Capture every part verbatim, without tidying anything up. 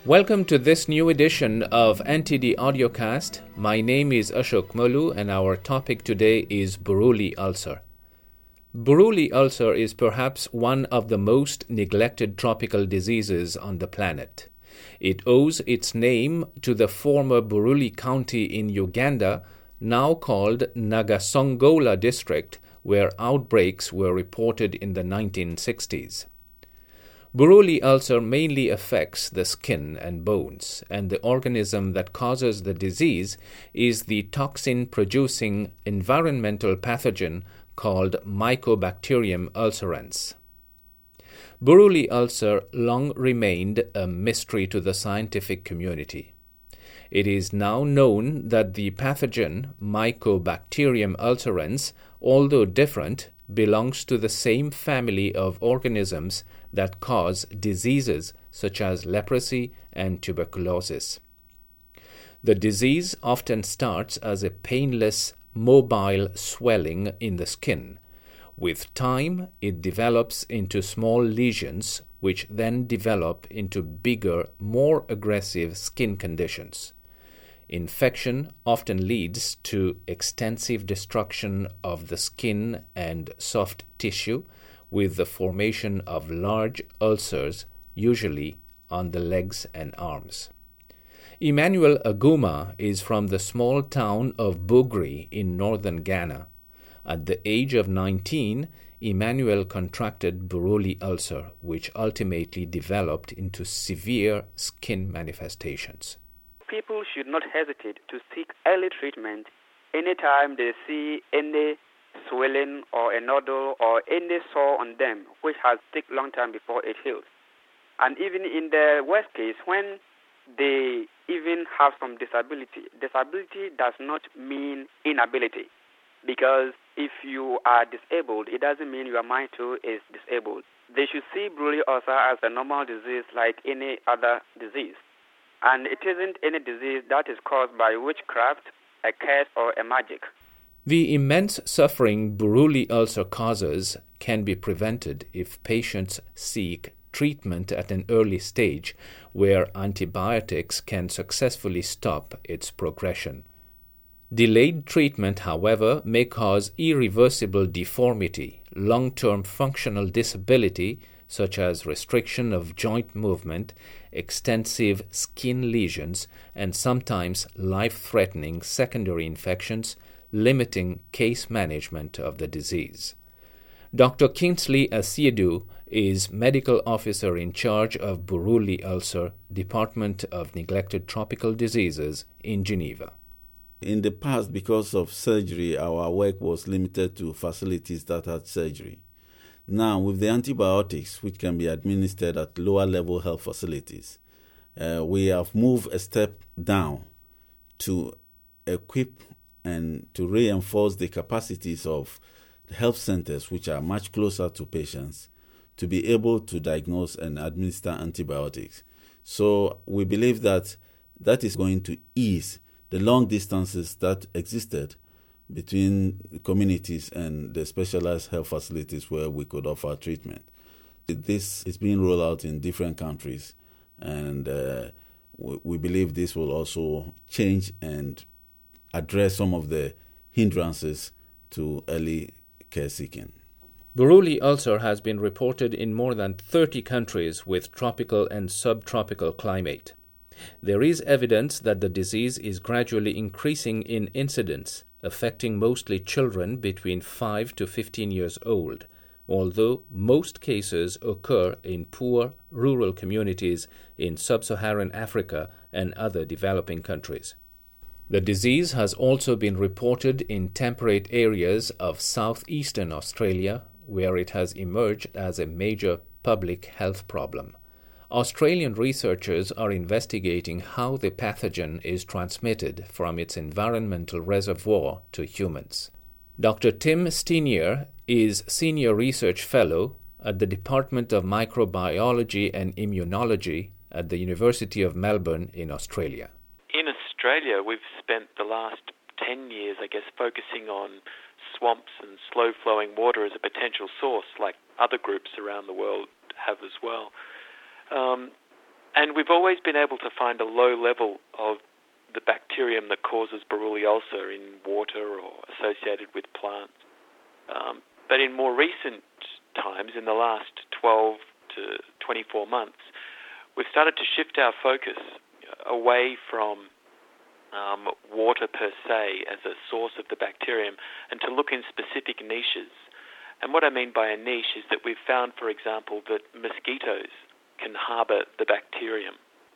Welcome to this new edition of N T D Audiocast. My name is Ashok Malu and our topic today is Buruli ulcer. Buruli ulcer is perhaps one of the most neglected tropical diseases on the planet. It owes its name to the former Buruli County in Uganda, now called Nagasongola District, where outbreaks were reported in the nineteen sixties. Buruli ulcer mainly affects the skin and bones, and the organism that causes the disease is the toxin-producing environmental pathogen called Mycobacterium ulcerans. Buruli ulcer long remained a mystery to the scientific community. It is now known that the pathogen Mycobacterium ulcerans, although different, belongs to the same family of organisms that cause diseases such as leprosy and tuberculosis. The disease often starts as a painless, mobile swelling in the skin. With time, it develops into small lesions, which then develop into bigger, more aggressive skin conditions. Infection often leads to extensive destruction of the skin and soft tissue, with the formation of large ulcers, usually on the legs and arms. Emmanuel Aguma is from the small town of Bugri in northern Ghana. At the age of nineteen, Emmanuel contracted Buruli ulcer, which ultimately developed into severe skin manifestations. People should not hesitate to seek early treatment anytime they see any swelling or a nodule or any sore on them, which has taken a long time before it heals. And even in the worst case, when they even have some disability, disability does not mean inability, because if you are disabled, it doesn't mean your mind too is disabled. They should see Buruli ulcer as a normal disease like any other disease. And it isn't any disease that is caused by witchcraft, a curse, or a magic. The immense suffering Buruli ulcer causes can be prevented if patients seek treatment at an early stage where antibiotics can successfully stop its progression. Delayed treatment, however, may cause irreversible deformity, long-term functional disability, such as restriction of joint movement, extensive skin lesions, and sometimes life-threatening secondary infections, limiting case management of the disease. Doctor Kingsley Asiedu is medical officer in charge of Buruli ulcer, Department of Neglected Tropical Diseases in Geneva. In the past, because of surgery, our work was limited to facilities that had surgery. Now, with the antibiotics, which can be administered at lower-level health facilities, uh, we have moved a step down to equip and to reinforce the capacities of the health centers, which are much closer to patients, to be able to diagnose and administer antibiotics. So we believe that that is going to ease the long distances that existed between the communities and the specialized health facilities where we could offer treatment. This is being rolled out in different countries, and uh, we, we believe this will also change and address some of the hindrances to early care seeking. Buruli ulcer has been reported in more than thirty countries with tropical and subtropical climate. There is evidence that the disease is gradually increasing in incidence, affecting mostly children between five to fifteen years old, although most cases occur in poor rural communities in sub-Saharan Africa and other developing countries. The disease has also been reported in temperate areas of southeastern Australia, where it has emerged as a major public health problem. Australian researchers are investigating how the pathogen is transmitted from its environmental reservoir to humans. Doctor Tim Stenier is Senior Research Fellow at the Department of Microbiology and Immunology at the University of Melbourne in Australia. In Australia, we've spent the last ten years, I guess, focusing on swamps and slow-flowing water as a potential source, like other groups around the world have as well. Um, And we've always been able to find a low level of the bacterium that causes Buruli ulcer in water or associated with plants. Um, but in more recent times, in the last twelve to twenty-four months, we've started to shift our focus away from um, water per se as a source of the bacterium and to look in specific niches. And what I mean by a niche is that we've found, for example, that mosquitoes can harbour the bacterium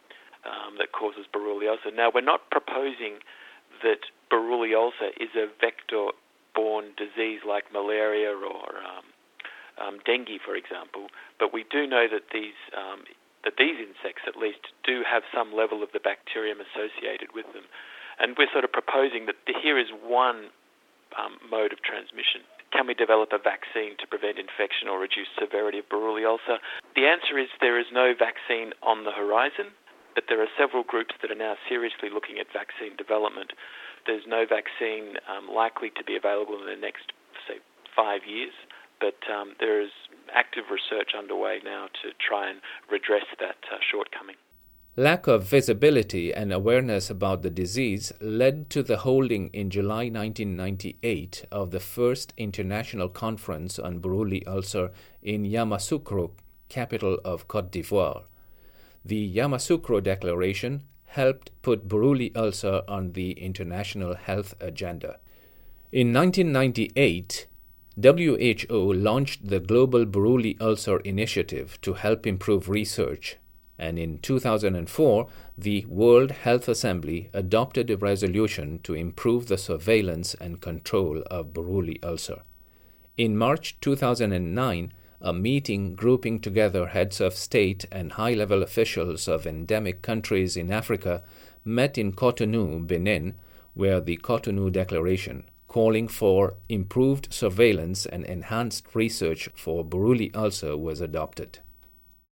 um, that causes Buruli ulcer. Now, we're not proposing that Buruli ulcer is a vector-borne disease like malaria or um, um, dengue, for example, but we do know that these um, that these insects, at least, do have some level of the bacterium associated with them. And we're sort of proposing that here is one um, mode of transmission. Can we develop a vaccine to prevent infection or reduce severity of Buruli ulcer? The answer is there is no vaccine on the horizon, but there are several groups that are now seriously looking at vaccine development. There's no vaccine um, likely to be available in the next, say, five years, but um, there is active research underway now to try and redress that uh, shortcoming. Lack of visibility and awareness about the disease led to the holding in July nineteen ninety-eight of the first international conference on Buruli ulcer in Yamoussoukro, capital of Côte d'Ivoire. The Yamoussoukro Declaration helped put Buruli ulcer on the international health agenda. In nineteen ninety-eight, W H O launched the Global Buruli Ulcer Initiative to help improve research, and in two thousand four, the World Health Assembly adopted a resolution to improve the surveillance and control of Buruli ulcer. In March two thousand nine, a meeting grouping together heads of state and high-level officials of endemic countries in Africa met in Cotonou, Benin, where the Cotonou Declaration, calling for improved surveillance and enhanced research for Buruli ulcer, was adopted.